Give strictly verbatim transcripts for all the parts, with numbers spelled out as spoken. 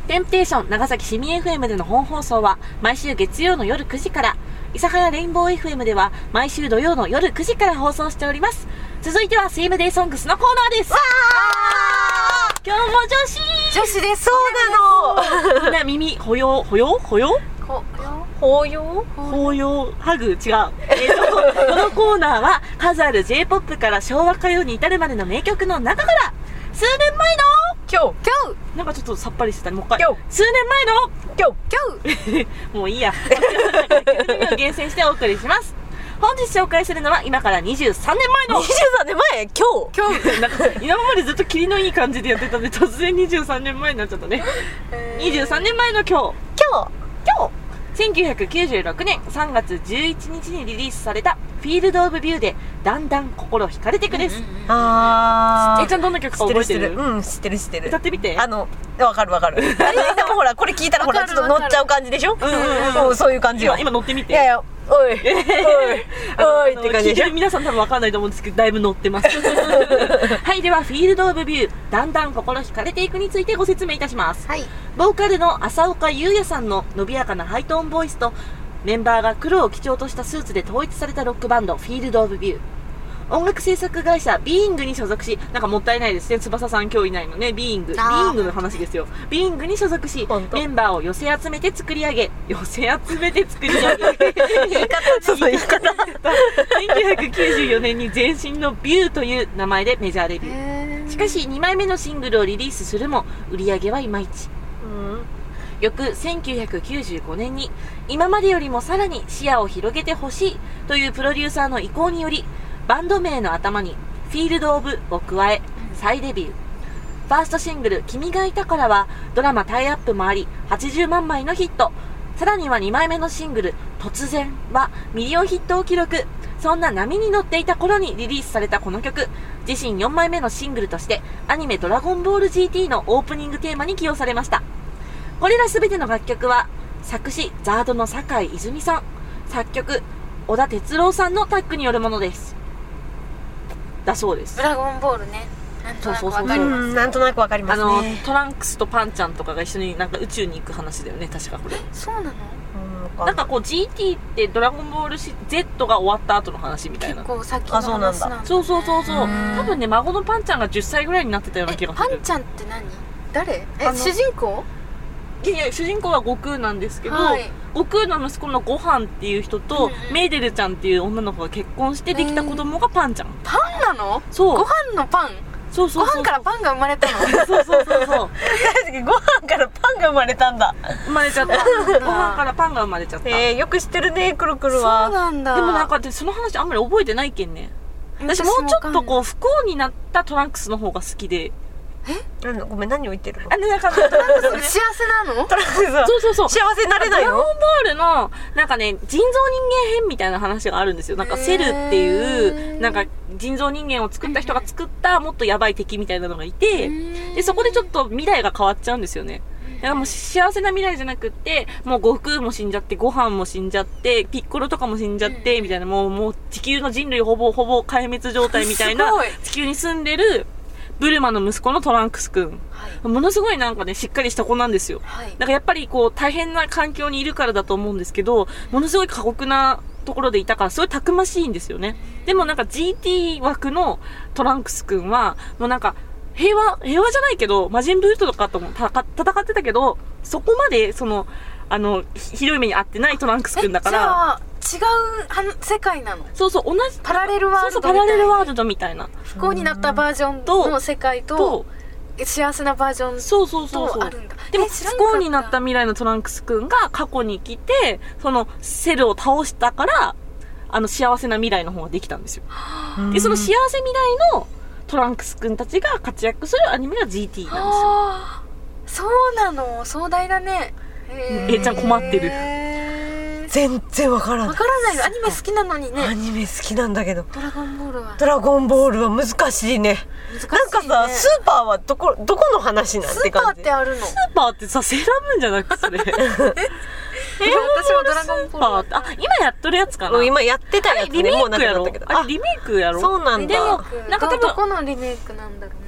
テンプテーション長崎市民 エフエム での本放送は毎週月曜の夜くじから、諫早レインボー エフエム では毎週土曜の夜くじから放送しております。続いてはセームデイソングスのコーナーです。わー、今日も女子女子でそうなの。 みんな耳ほよほよほよほよほよハグ違う、えー、とこのコーナーは数ある J-ポップ から昭和歌謡に至るまでの名曲の中から数年前の今日今日なんかちょっとさっぱりしてたね。もう一回今日数年前の今日今日もういいや曲を厳選してお送りします。本日紹介するのは今からにじゅうさんねんまえのにじゅうさんねんまえ今日今日なんか今までずっと霧のいい感じでやってたんで突然にじゅうさんねんまえになっちゃったね、えー、にじゅうさんねんまえの今日今日今日せんきゅうひゃくきゅうじゅうろくねんさんがつじゅういちにちにリリースされたフィールドオブビューでだんだん心惹かれてくです。 あー、 えーちゃんどんな曲か覚えてる？ うん、知ってる知ってる。 歌ってみて。 あの、わかるわかる。でもほらこれ聞いたらほらちょっと乗っちゃう感じでしょ。うんうんうん、そういう感じよ。 今乗ってみて。 いやいや、おいおいおいって感じでしょ。 皆さん多分わかんないと思うんですけどだいぶ乗ってます。はい、ではフィールドオブビューだんだん心惹かれていくについてご説明いたします。 はい。 ボーカルの浅岡優也さんの伸びやかなハイトーンボイスとメンバーが黒を基調としたスーツで統一されたロックバンドフィールドオブビュー。音楽制作会社ビーイングに所属し、なんかもったいないですね、翼さん今日いないのね。ビーイングビーイングの話ですよ。ビーイングに所属しメンバーを寄せ集めて作り上げ寄せ集めて作り上げ言い方そうそう言い方せんきゅうひゃくきゅうじゅうよねんに前身のビューという名前でメジャーデビュー。しかしにまいめのシングルをリリースするも売り上げはいまいち。うん翌せんきゅうひゃくきゅうじゅうごねんに今までよりもさらに視野を広げてほしいというプロデューサーの意向によりバンド名の頭にフィールドオブを加え再デビュー。ファーストシングル君がいたからはドラマタイアップもありはちじゅうまんまいのヒット。さらにはにまいめのシングル突然はミリオンヒットを記録。そんな波に乗っていた頃にリリースされたこの曲、自身よんまいめのシングルとしてアニメドラゴンボール ジーティー のオープニングテーマに起用されました。これらすべての楽曲は作詞ザードの酒井泉さん、作曲小田哲郎さんのタッグによるものですだそうです。 ドラゴンボールね、なんとなくわかります。 なんとなくわかりますね。 あのトランクスとパンちゃんとかが一緒になんか宇宙に行く話だよね、確かこれ。 そうなの？ なんかこう ジーティー ってドラゴンボール Z が終わった後の話みたいな。 結構先の話なんだ。 そうそうそうそう。多分ね孫のパンちゃんがじゅっさいぐらいになってたような気がする。 パンちゃんって何？誰？え、主人公？ いやいや主人公は悟空なんですけど、 はい、 悟空の息子のごはんっていう人と、うんうん、メイデルちゃんっていう女の子が結婚してできた子供がパンちゃん。 パンなの？ そう。 ご飯のパン。 そうそうそうそう。 ご飯からパンが生まれたの？ そうそうそうそう。 確かにご飯からパンが生まれたんだ。 生まれちゃった。ご飯からパンが生まれちゃった。 えー、よく知ってるね、くるくるは。 そうなんだ。 でもなんかその話あんまり覚えてないけんね。私もうちょっとこう不幸になったトランクスの方が好きで。 え？ごめん、何を言ってるの？ あれなんかトランクス幸せなの？ トランクスはそうそうそう幸せになれないの？ ドラゴンボールのなんかね人造人間編みたいな話があるんですよ。なんかセルっていうなんか人造人間を作った人が作ったもっとやばい敵みたいなのがいて、でそこでちょっと未来が変わっちゃうんですよね。だからもう幸せな未来じゃなくってもう悟空も死んじゃってご飯も死んじゃってピッコロとかも死んじゃってみたいな、もうもう地球の人類ほぼほぼ壊滅状態みたいな地球に住んでるブルマの息子のトランクスくん、はい、ものすごいなんかねしっかりした子なんですよ、はい、だからやっぱりこう大変な環境にいるからだと思うんですけど、ものすごい過酷なところでいたからすごいたくましいんですよね。でもなんか ジーティー 枠のトランクスくんはもうなんか平和平和じゃないけど魔人ブートとかとも戦ってたけど、そこまでそのあのひどい目に遭ってないトランクスくんだから。 違う世界なの？ そうそう、同じパラレルワールドみたいな。そうそう、パラレルワールドみたいな不幸になったバージョンの世界と幸せなバージョンとそうそうそうそうあるんだ。でも不幸になった未来のトランクスくんが過去に来てそのセルを倒したからあの幸せな未来の方ができたんですよ。でその幸せ未来のトランクスくんたちが活躍するアニメが ジーティー なんですよ。そうなの、壮大だね。 えー、ちゃん困ってる。 全然わからない。 わからないの。アニメ好きなのにね。 アニメ好きなんだけど。 ドラゴンボールは。 ドラゴンボールは難しいね。 難しいね。 なんかさ、スーパーはどこどこの話なんて感じ。 スーパーってあるの？ スーパーってさ、セーラームーンじゃなくてそれ。え、私もドラゴンボール。 あ、今やっとるやつかな。 今やってたやつね。 リメイクやろ。 もうなくなったけど。 あ、リメイクやろ。 そうなんだ。 なんか多分どこのリメイクなんだろうね。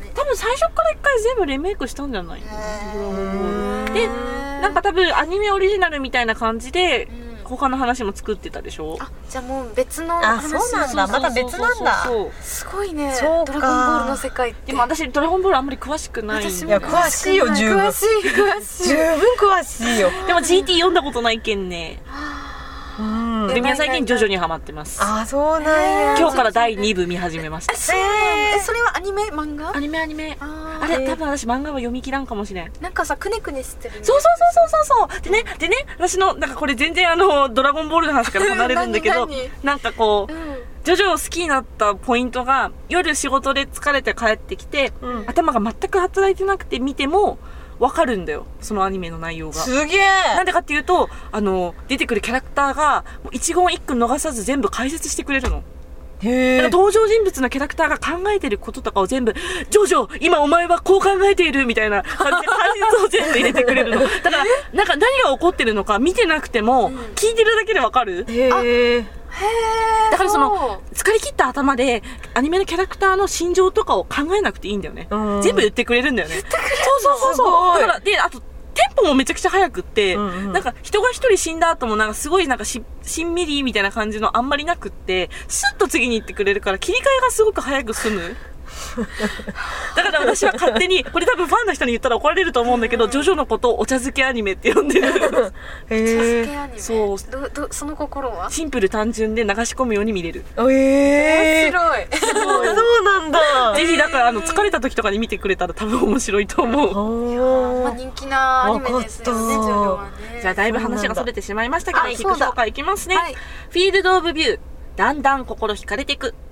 多分最初から一回全部リメイクしたんじゃない？ドラゴンボールで、なんか多分アニメオリジナルみたいな感じで、うん他の話も作ってたでしょ。 あ、じゃあもう別の話。あ、そうなんだ。また別なんだ。 すごいね。ドラゴンボールの世界って。 でも私ドラゴンボールあんまり詳しくない。 いや詳しいよ十分。 詳しい詳しい。 十分詳しいよ。 でも ジーティー 読んだことないけんね。うん。で皆最近徐々にハマってます。 あ、そうなんや。 今日からだいにぶ見始めました。 え、それはアニメ漫画？ アニメアニメ。あれ多分私漫画は読み切らんかもしれん。 なんかさくねくねしてる。 そうそうそうそうそう。でねでね私のなんかこれ全然あのドラゴンボールの話から離れるんだけど、なんかこうジョジョを好きになったポイントが夜仕事で疲れて帰ってきて頭が全く働いてなくて見てもわかるんだよ、そのアニメの内容が。 すげえ。 なんでかっていうと、あの出てくるキャラクターが一言一句逃さず全部解説してくれるの。へえ。登場人物のキャラクターが考えてることとかを全部「ジョジョ今お前はこう考えている」みたいな感じで解説を全部入れてくれるの。だからなんか何が起こってるのか見てなくても聞いてるだけでわかる。へえ。だからその疲れ切った頭でアニメのキャラクターの心情とかを考えなくていいんだよね。全部言ってくれるんだよね。そうそうそうそう。だからであとテンポもめちゃくちゃ速くって、うんうん、なんか人が一人死んだ後もなんかすごいなんかししんみりみたいな感じのあんまりなくって、スッと次に行ってくれるから切り替えがすごく早く済む。だから私は勝手にこれ多分ファンの人に言ったら怒られると思うんだけど、ジョジョのことをお茶漬けアニメって呼んでる。 お茶漬けアニメ。 そう。 どどその心は？ シンプル単純で流し込むように見れる。 ええー、面白い。 そうなんだ。 ぜひだからあの疲れた時とかに見てくれたら多分面白いと思う。 いやまあ人気なアニメですよね。ジョジョはね。 じゃあだいぶ話がそれてしまいましたけど、曲紹介いきますね。フィールドオブビュー。だんだん心惹かれてく。